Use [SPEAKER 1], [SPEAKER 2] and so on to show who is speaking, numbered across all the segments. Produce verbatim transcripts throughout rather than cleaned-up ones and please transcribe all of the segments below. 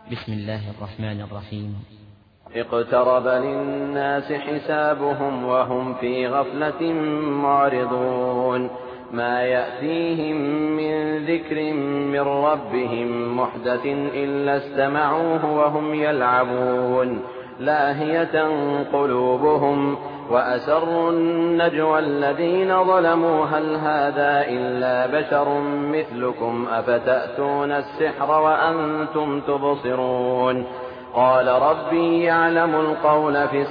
[SPEAKER 1] بسم الله الرحمن الرحيم.
[SPEAKER 2] اقترب للناس حسابهم وهم في غفلة معرضون ما يأتيهم من ذكر من ربهم محدث إلا استمعوه وهم يلعبون لاهية قلوبهم وأسروا النجوى الذين ظلموا هل هذا إلا بشر مثلكم أفتأتون السحر وأنتم تبصرون قال ربي يعلم القول في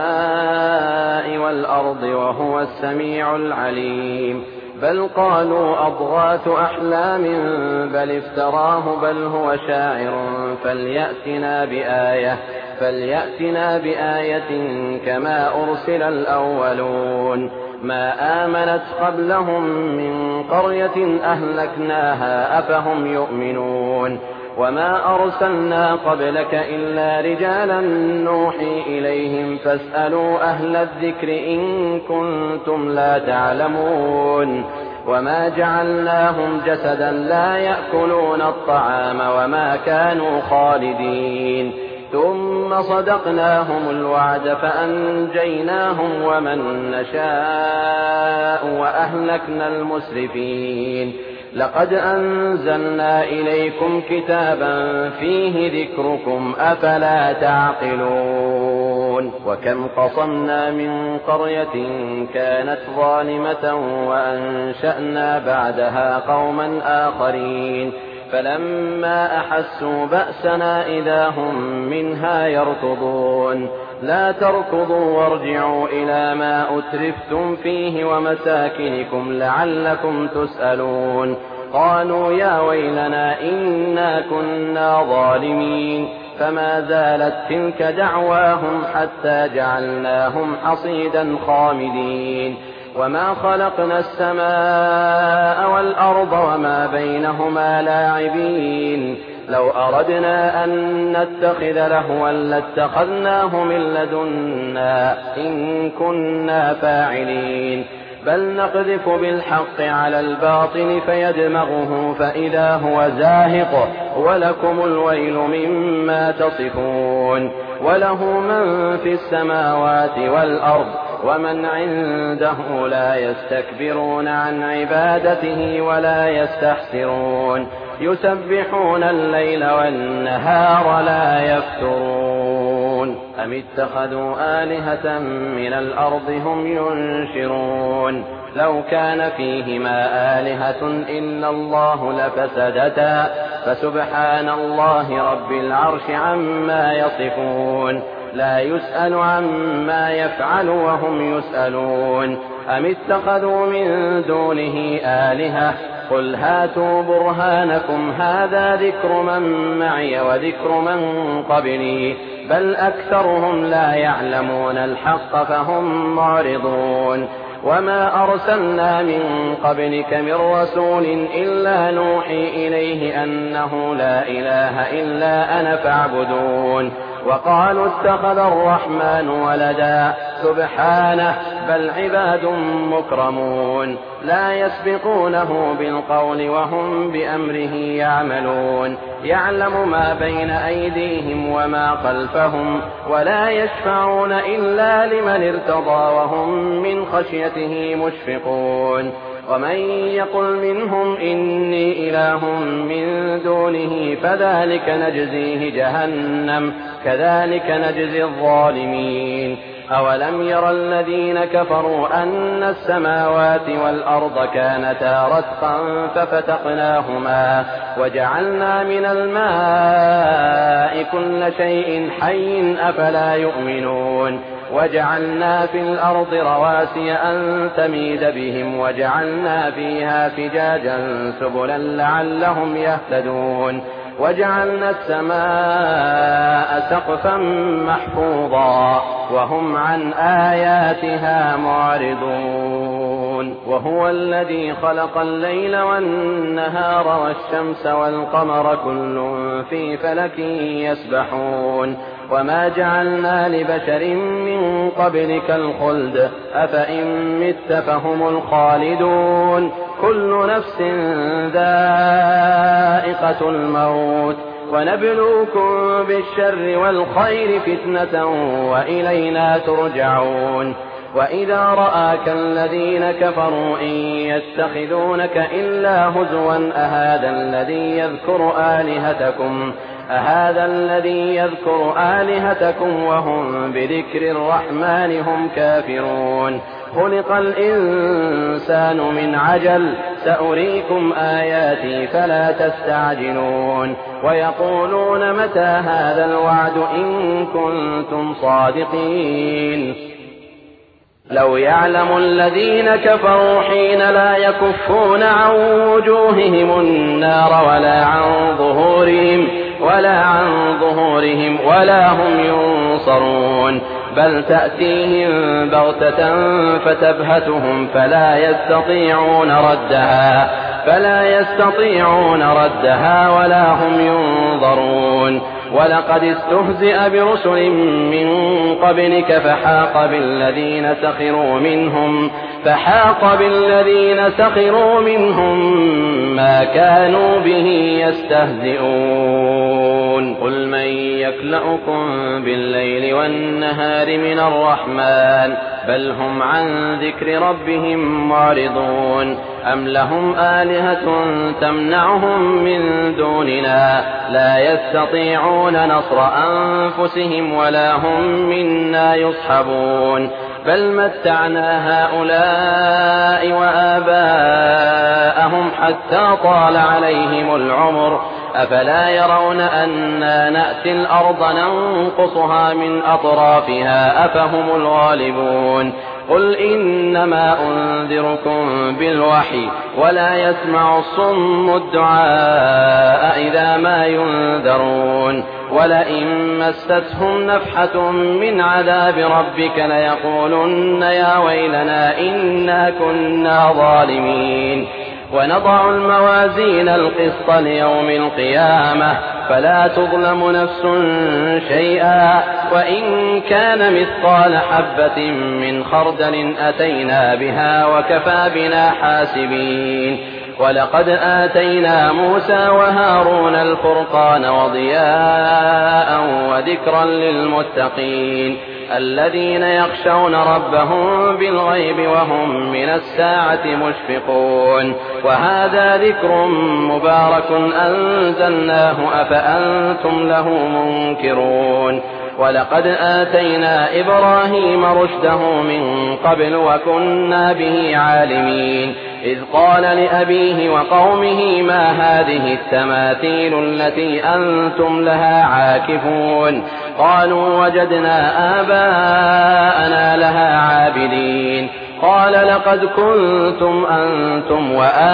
[SPEAKER 2] السماء والأرض وهو السميع العليم بل قالوا أضغاث أحلام بل افتراه بل هو شاعر فليأتنا بآية فليأتنا بآية كما أرسل الأولون ما آمنت قبلهم من قرية أهلكناها أفهم يؤمنون وما أرسلنا قبلك إلا رجالا نوحي إليهم فاسألوا أهل الذكر إن كنتم لا تعلمون وما جعلناهم جسدا لا يأكلون الطعام وما كانوا خالدين ثم صدقناهم الوعد فأنجيناهم ومن نشاء وأهلكنا المسرفين لقد أنزلنا إليكم كتابا فيه ذكركم أفلا تعقلون وكم قصمنا من قرية كانت ظالمة وأنشأنا بعدها قوما آخرين فلما أحسوا بأسنا إذا هم منها يركضون لا تركضوا وارجعوا إلى ما أترفتم فيه ومساكنكم لعلكم تسألون قالوا يا ويلنا إنا كنا ظالمين فما زالت تلك دعواهم حتى جعلناهم حصيدا خامدين وما خلقنا السماء والأرض وما بينهما لاعبين لو أردنا أن نتخذ لهوا لاتخذناه من لدنا إن كنا فاعلين بل نقذف بالحق على الباطل فيدمغه فإذا هو زاهق ولكم الويل مما تصفون وله من في السماوات والأرض ومن عنده لا يستكبرون عن عبادته ولا يستحسرون يسبحون الليل والنهار لا يفترون أم اتخذوا آلهة من الأرض هم ينشرون لو كان فيهما آلهة إلا الله لفسدتا فسبحان الله رب العرش عما يصفون لا يسأل عما يفعل وهم يسألون أم اتخذوا من دونه آلهة قل هاتوا برهانكم هذا ذكر من معي وذكر من قبلي بل أكثرهم لا يعلمون الحق فهم معرضون وما أرسلنا من قبلك من رسول إلا نوحي إليه أنه لا إله إلا أنا فاعبدون وقالوا اتخذ الرحمن ولدا سبحانه بل عباد مكرمون لا يسبقونه بالقول وهم بأمره يعملون يعلم ما بين أيديهم وما خلفهم ولا يشفعون إلا لمن ارتضى وهم من خشيته مشفقون ومن يقل منهم إني إله من دونه فذلك نجزيه جهنم كذلك نجزي الظالمين أولم ير الذين كفروا أن السماوات والأرض كانتا رتقا ففتقناهما وجعلنا من الماء كل شيء حي أفلا يؤمنون وجعلنا في الأرض رواسي أن تميد بهم وجعلنا فيها فجاجا سبلا لعلهم يهتدون وجعلنا السماء سقفا محفوظا وهم عن آياتها معرضون وهو الذي خلق الليل والنهار والشمس والقمر كل في فلك يسبحون وما جعلنا لبشر من قبلك الخلد أفإن مت فهم الخالدون كل نفس ذائقة الموت ونبلوكم بالشر والخير فتنة وإلينا ترجعون وإذا رآك الذين كفروا إن يتخذونك إلا هزوا أهذا الذي يذكر آلهتكم أهذا الذي يذكر آلهتكم وهم بذكر الرحمن هم كافرون خلق الإنسان من عجل سأريكم آياتي فلا تستعجلون ويقولون متى هذا الوعد إن كنتم صادقين لو يعلم الذين كفروا حين لا يكفون عن وجوههم النار ولا عن ظهورهم ولا عن ظهورهم ولا هم ينصرون بل تأتيهم بغتة فتبهتهم فلا يستطيعون ردها فلا يستطيعون ردها ولا هم ينظرون ولقد استهزئ برسل من قبلك فحاق بالذين سخروا منهم فحاق بالذين سخروا منهم ما كانوا به يستهزئون قل من يكلؤكم بالليل والنهار من الرحمن بل هم عن ذكر ربهم معرضون أم لهم آلهة تمنعهم من دوننا لا يستطيعون نصر أنفسهم ولا هم منا يصحبون بل متعنا هؤلاء وآباءهم حتى طال عليهم العمر أفلا يرون أنا نأتي الأرض ننقصها من أطرافها أفهم الغالبون قل إنما أنذركم بالوحي ولا يسمع الصم الدعاء إذا ما ينذرون ولئن مستهم نفحة من عذاب ربك ليقولن يا ويلنا إنا كنا ظالمين ونضع الموازين القسط ليوم القيامة فلا تظلم نفس شيئا وإن كان مثقال حبة من خردل أتينا بها وكفى بنا حاسبين ولقد آتينا موسى وهارون الفرقان وضياء وذكرا للمتقين الذين يخشون ربهم بالغيب وهم من الساعة مشفقون وهذا ذكر مبارك أنزلناه أفأنتم له منكرون ولقد آتينا إبراهيم رشده من قبل وكنا به عالمين إذ قال لأبيه وقومه ما هذه التماثيل التي أنتم لها عاكفون قالوا وجدنا آباءنا لها عابدين قال لقد كنتم أنتم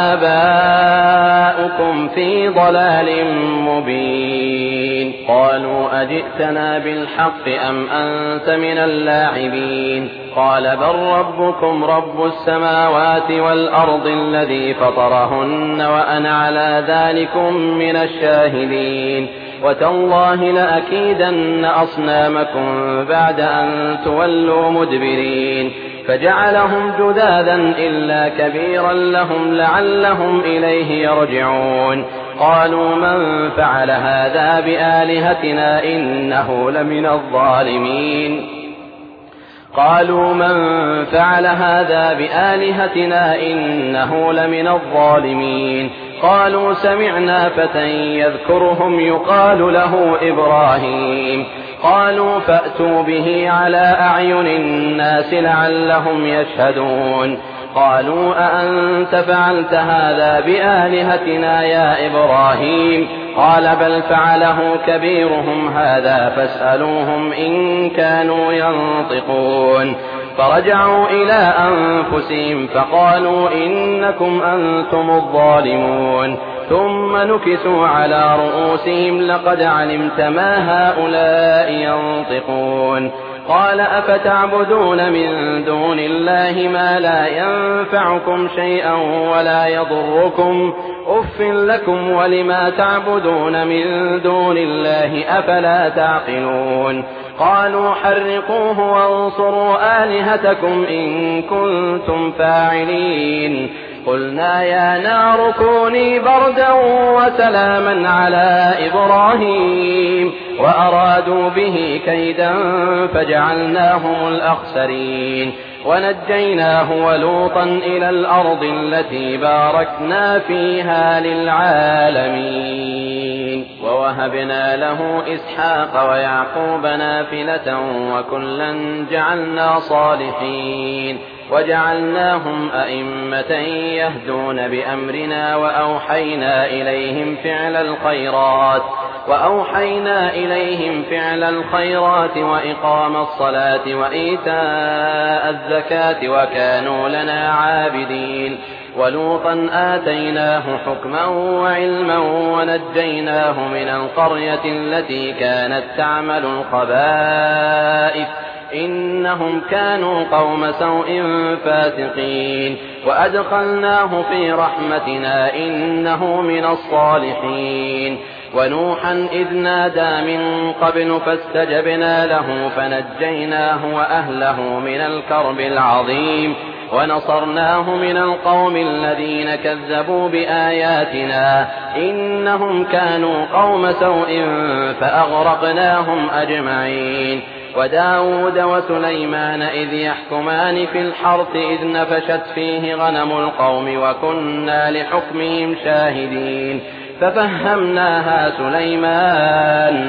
[SPEAKER 2] وآباؤكم في ضلال مبين قالوا أجئتنا بالحق أم أنت من اللاعبين قال بل ربكم رب السماوات والأرض الذي فطرهن وأنا على ذلكم من الشاهدين وتالله لأكيدن أصنامكم بعد أن تولوا مدبرين فجعلهم جذاذا إلا كبيرا لهم لعلهم إليه يرجعون قالوا من فعل هذا بآلهتنا إنه لمن الظالمين قالوا من فعل هذا بآلهتنا إنه لمن الظالمين قالوا سمعنا فتى يذكرهم يقال له إبراهيم قالوا فأتوا به على أعين الناس لعلهم يشهدون قالوا أأنت فعلت هذا بآلهتنا يا إبراهيم قال بل فعله كبيرهم هذا فاسألوهم إن كانوا ينطقون فرجعوا إلى أنفسهم فقالوا إنكم أنتم الظالمون ثم نكسوا على رؤوسهم لقد علمت ما هؤلاء ينطقون قال أفتعبدون من دون الله ما لا ينفعكم شيئا ولا يضركم أف لكم ولما تعبدون من دون الله أفلا تعقلون قالوا حرقوه وانصروا آلهتكم إن كنتم فاعلين قلنا يا نار كوني بردا وسلاما على إبراهيم وأرادوا به كيدا فجعلناهم الأخسرين ونجيناه ولوطا إلى الأرض التي باركنا فيها للعالمين ووهبنا له إسحاق ويعقوب نافلة وكلا جعلنا صالحين وجعلناهم أئمة يهدون بأمرنا وأوحينا إليهم فعل الخيرات وأوحينا إليهم فعل الخيرات وإقام الصلاة وإيتاء الزكاة وكانوا لنا عابدين ولوطا آتيناه حكما وعلما ونجيناه من القرية التي كانت تعمل الخبائث إنهم كانوا قوم سوء فاسقين وأدخلناه في رحمتنا إنه من الصالحين ونوحا إذ نادى من قبل فاستجبنا له فنجيناه وأهله من الكرب العظيم ونصرناه من القوم الذين كذبوا بآياتنا إنهم كانوا قوم سوء فأغرقناهم أجمعين وداود وسليمان إذ يحكمان في الحرث إذ نفشت فيه غنم القوم وكنا لحكمهم شاهدين ففهمناها سليمان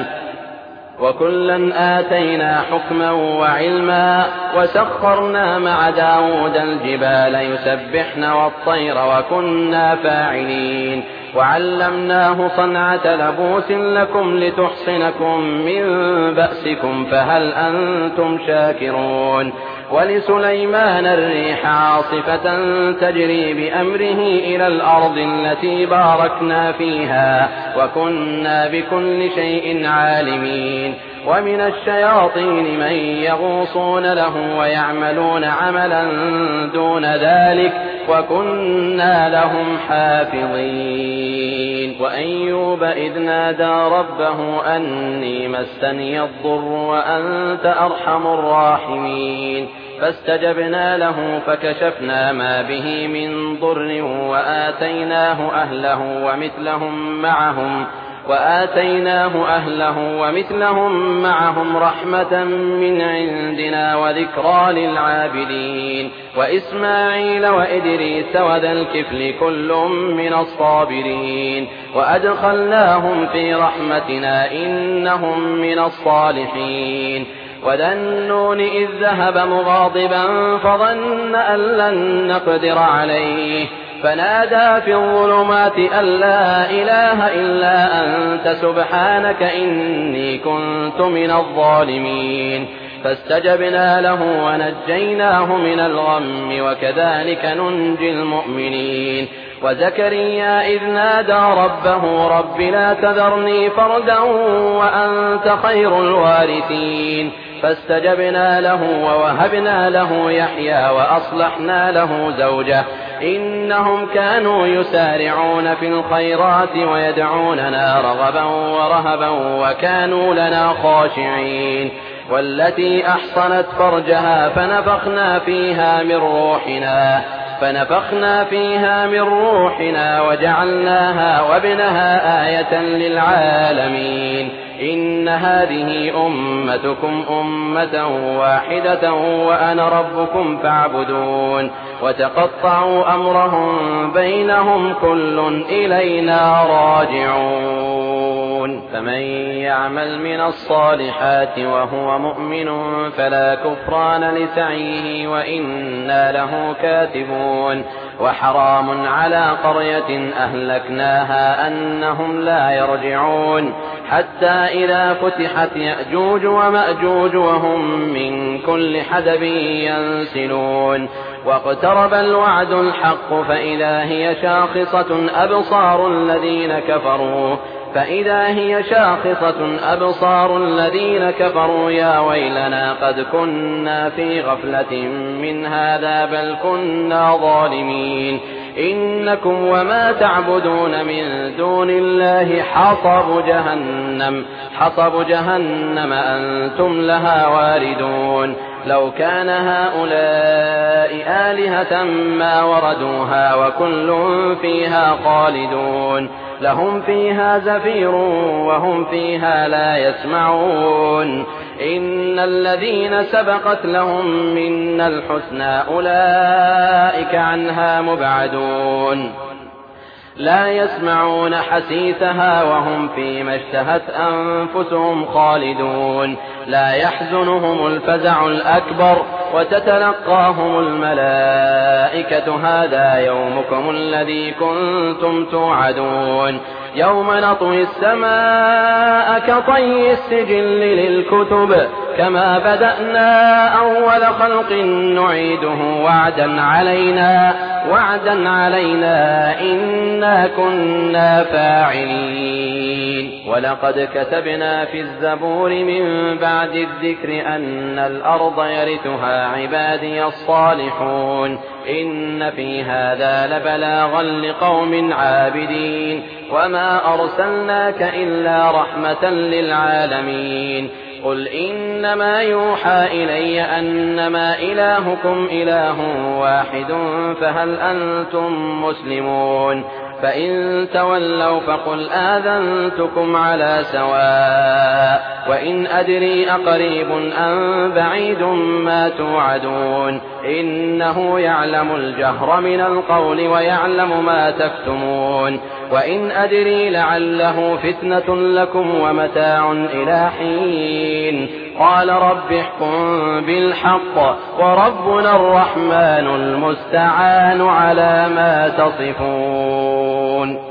[SPEAKER 2] وكلا آتينا حكما وعلما وسخرنا مع داود الجبال يسبحن والطير وكنا فاعلين وعلمناه صنعة لبوس لكم لتحصنكم من بأسكم فهل أنتم شاكرون ولسليمان الريح عاصفة تجري بأمره إلى الأرض التي باركنا فيها وكنا بكل شيء عالمين ومن الشياطين من يغوصون له ويعملون عملا دون ذلك وكنا لهم حافظين وأيوب إذ نادى ربه أني مسني الضر وأنت أرحم الراحمين فاستجبنا له فكشفنا ما به من ضر وآتيناه أهله ومثلهم معهم وآتيناه أهله ومثلهم معهم رحمة من عندنا وذكرى للعابدين وإسماعيل وإدريس وذا الكفل كل من الصابرين وأدخلناهم في رحمتنا إنهم من الصالحين وذا النون إذ ذهب مغاضبا فظن أن لن نقدر عليه فنادى في الظلمات أن لا إله إلا أنت سبحانك إني كنت من الظالمين فاستجبنا له ونجيناه من الغم وكذلك ننجي المؤمنين وزكريا إذ نادى ربه رب لا تذرني فردا وأنت خير الوارثين فاستجبنا له ووهبنا له يحيى وأصلحنا له زوجه إنهم كانوا يسارعون في الخيرات ويدعوننا رغبا ورهبا وكانوا لنا خاشعين والتي أحصنت فرجها فنفخنا فيها من روحنا فنفخنا فيها من روحنا وجعلناها وابنها آية للعالمين إن هذه أمتكم أمة واحدة وأنا ربكم فاعبدون وتقطعوا أمرهم بينهم كل إلينا راجعون فمن يعمل من الصالحات وهو مؤمن فلا كفران لسعيه وإنا له كاتبون وحرام على قرية أهلكناها أنهم لا يرجعون حتى إذا فتحت يأجوج ومأجوج وهم من كل حدب ينسلون واقترب الوعد الحق فإذا هي شاخصة أبصار الذين كفروا فإذا هي شاخصة أبصار الذين كفروا يا ويلنا قد كنا في غفلة من هذا بل كنا ظالمين إنكم وما تعبدون من دون الله حصب جهنم حصب جهنم أنتم لها واردون لو كان هؤلاء آلهة ما وردوها وكل فيها خالدون لهم فيها زفير وهم فيها لا يسمعون إن الذين سبقت لهم منا الحسنى أولئك عنها مبعدون لا يسمعون حسيسها وهم فيما اشتهت أنفسهم خالدون لا يحزنهم الفزع الأكبر وتتلقاهم الملائكة هذا يومكم الذي كنتم توعدون يوم نطوي السماء كطي السجل للكتب كما بدأنا أول خلق نعيده وعدا علينا وعدا علينا إنا كنا فاعلين ولقد كتبنا في الزبور من بعد الذكر أن الأرض يرثها عبادي الصالحون إن في هذا لبلاغا لقوم عابدين وما أرسلناك إلا رحمة للعالمين قل إنما يوحى إلي أنما إلهكم إله واحد فهل أنتم مسلمون فإن تولوا فقل آذنتكم على سواء وإن أدري أقريب أم بعيد ما توعدون إنه يعلم الجهر من القول ويعلم ما تكتمون وإن أدري لعله فتنة لكم ومتاع إلى حين قال رب احكم بالحق وربنا الرحمن المستعان على ما تصفون.